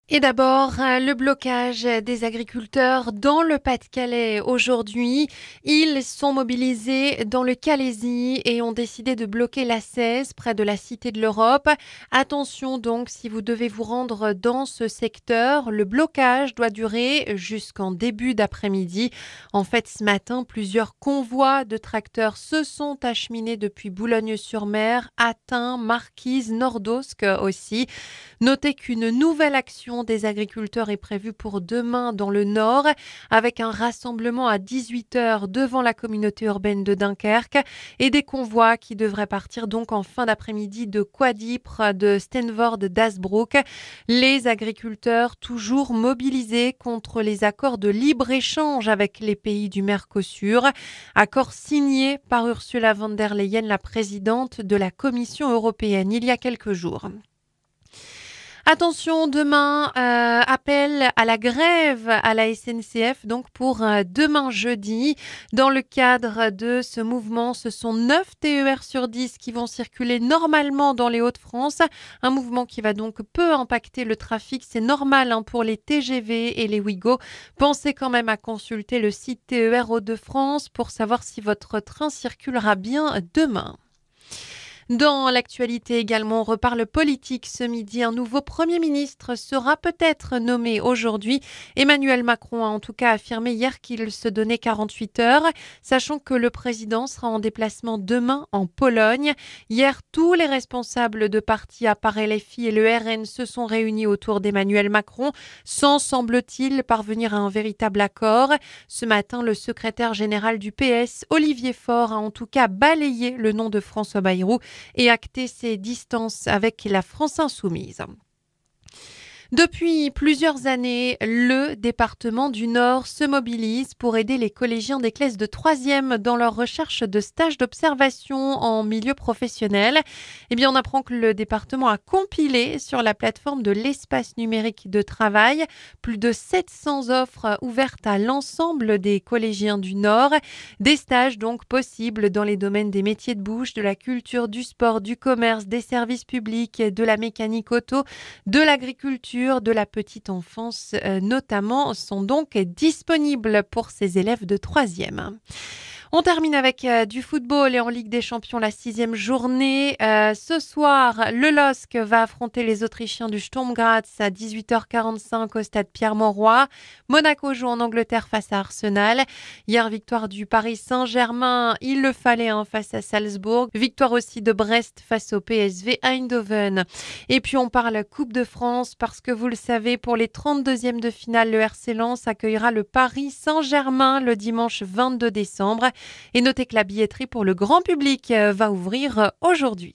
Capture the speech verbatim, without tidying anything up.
Et d'abord, euh, le blocage des agriculteurs dans le Pas-de-Calais aujourd'hui. Ils sont mobilisés dans le Calaisis et ont décidé de bloquer l'A seize près de la Cité de l'Europe. Attention donc, si vous devez vous rendre dans ce secteur, le blocage doit durer jusqu'en début d'après-midi. En fait, ce matin, plusieurs convois de tracteurs se sont acheminés depuis Boulogne-sur-Mer, Atten, Marquise, Nordosque aussi. Notez qu'une nouvelle action des agriculteurs est prévue pour demain dans le Nord, avec un rassemblement à dix-huit heures devant la communauté urbaine de Dunkerque et des convois qui devraient partir donc en fin d'après-midi de Quadipre, de Steenvoorde, d'Asbrook. Les agriculteurs toujours mobilisés contre les accords de libre-échange avec les pays du Mercosur, accord signé par Ursula von der Leyen, la présidente de la Commission européenne, il y a quelques jours. Attention, demain, euh, appel à la grève à la S N C F, donc pour euh, demain jeudi. Dans le cadre de ce mouvement, ce sont neuf T E R sur dix qui vont circuler normalement dans les Hauts-de-France. Un mouvement qui va donc peu impacter le trafic. C'est normal hein, pour les T G V et les Ouigo. Pensez quand même à consulter le site T E R Hauts-de-France pour savoir si votre train circulera bien demain. Dans l'actualité également, on reparle politique ce midi. Un nouveau Premier ministre sera peut-être nommé aujourd'hui. Emmanuel Macron a en tout cas affirmé hier qu'il se donnait quarante-huit heures, sachant que le président sera en déplacement demain en Pologne. Hier, tous les responsables de partis à part L F I et le R N se sont réunis autour d'Emmanuel Macron, sans, semble-t-il, parvenir à un véritable accord. Ce matin, le secrétaire général du P S, Olivier Faure, a en tout cas balayé le nom de François Bayrou et acter ses distances avec la France insoumise. Depuis plusieurs années, le département du Nord se mobilise pour aider les collégiens des classes de troisième dans leur recherche de stages d'observation en milieu professionnel. Eh bien, on apprend que le département a compilé sur la plateforme de l'espace numérique de travail plus de sept cents offres ouvertes à l'ensemble des collégiens du Nord. Des stages donc possibles dans les domaines des métiers de bouche, de la culture, du sport, du commerce, des services publics, de la mécanique auto, de l'agriculture, de la petite enfance euh, notamment, sont donc disponibles pour ces élèves de troisième. On termine avec euh, du football et en Ligue des Champions la sixième journée. Euh, ce soir, le L O S C va affronter les Autrichiens du Sturm Graz à dix-huit heures quarante-cinq au stade Pierre-Mauroy. Monaco joue en Angleterre face à Arsenal. Hier, victoire du Paris Saint-Germain, il le fallait hein, face à Salzbourg. Victoire aussi de Brest face au P S V Eindhoven. Et puis on parle Coupe de France parce que vous le savez, pour les trente-deuxièmes de finale, le R C Lens accueillera le Paris Saint-Germain le dimanche vingt-deux décembre. Et notez que la billetterie pour le grand public va ouvrir aujourd'hui.